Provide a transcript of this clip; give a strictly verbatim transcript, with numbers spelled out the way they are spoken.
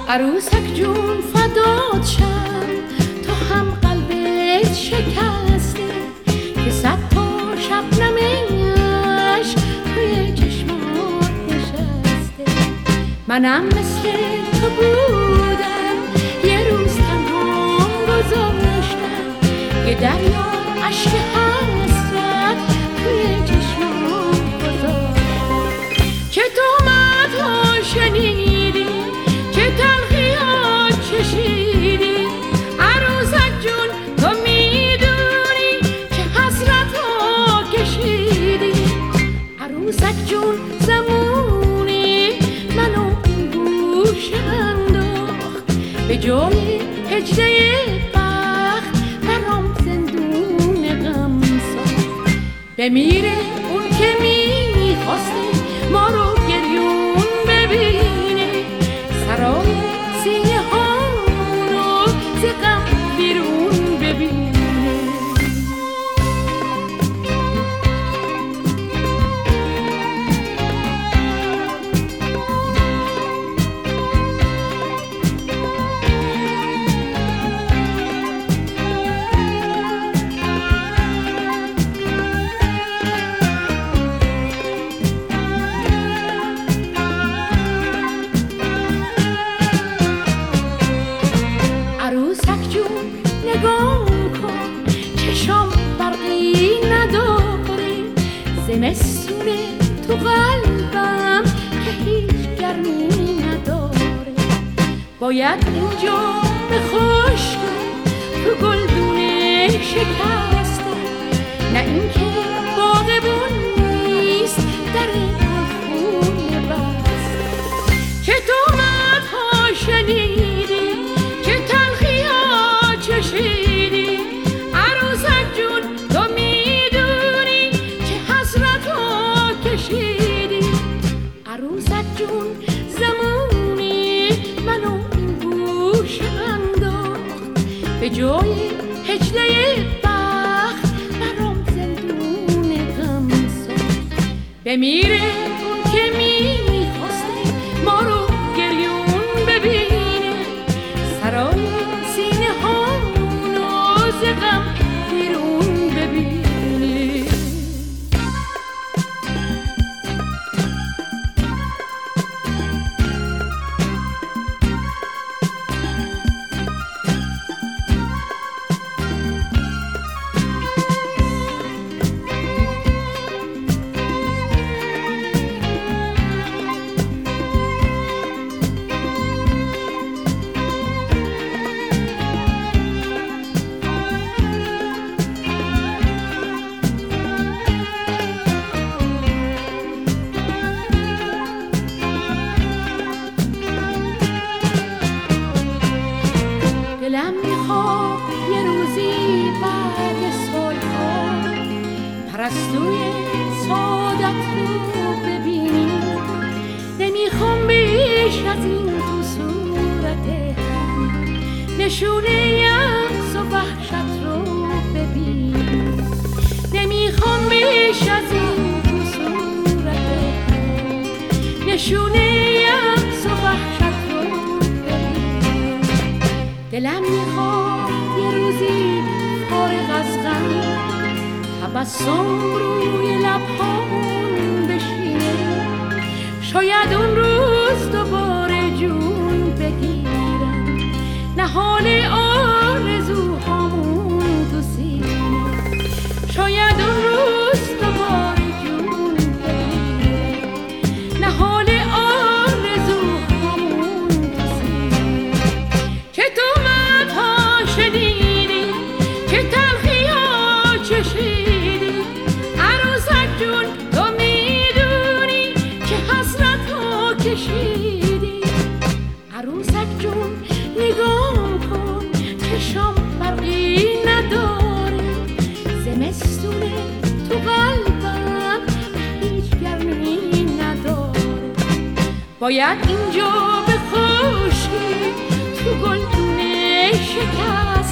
عروسک جون فدات شم، تو هم قلبت شکسته که صد تا شبنمش توی چشمات نشسته. منم مثل تو بودم، یه روز تنها گذاشتم، یه دریا عشق حسرت توی چشمات گذاشتم. چه تهمت‌ها شنیدی، چه تلخی‌ها چشیدی، عروسک جون تو میدونی چه حسرت‌ها کشیدی. عروسک جون زمونی منو این گوشه انداخت، به جای هجله بخت برام زندون غم ساخت. بمیره اون که میخواسته ما رو گریون ببینه، سرای سینه هامونو ز غم بیرون ببینه. عروسک جون نگاه کن، چشام برقی نداره، زمستونه تو قلبم که هیچ گرمی نداره. باید اینجا به خشکی تو گلدونه شکسته، نه اینکه باغبون نیست در گلخونه بسته. چه تهمت‌ها شنیدی، چه تلخی‌ها چشیدی، عروسک جون تو میدونی چه حسرت‌ها کشیدی. عروسک جون زمونی منو این گوشه انداخت، به جای هجله بخت برام زندون غم ساخت. بمیره اون که میخواسته ما رو گریون ببینه، سرای سینه هامونو ز غم بیرون ببینه. دلم میخواد یه روزی بعد سالها پرستوی سعادت رو ببینی. نمیخوام بیش از این تو صورت نشونه یأس و وحشت رو ببینی. نمیخوام بیش از این تو صورت نشونه یأس و وحشت رو ببینی. دلم میخواد یه روزی فارغ از غم تبسم روی لبهامون بشینه، شاید اون روز دوباره جون بگیرم نهال آرزوهامون تو سینه. شاید اون روز دوباره جون بگیرم نهال آرزوهامون تو سینه. چه تهمت‌ها شنیدی، چه تلخی‌ها چشیدی، عروسک جون تو میدونی چه حسرت‌ها کشیدی. عروسک جون نگاه کن، چشام برقی نداره، زمستونه تو قلبم هیچ گرمی نداره. باید اینجا به خشکی تو گلدونه شکست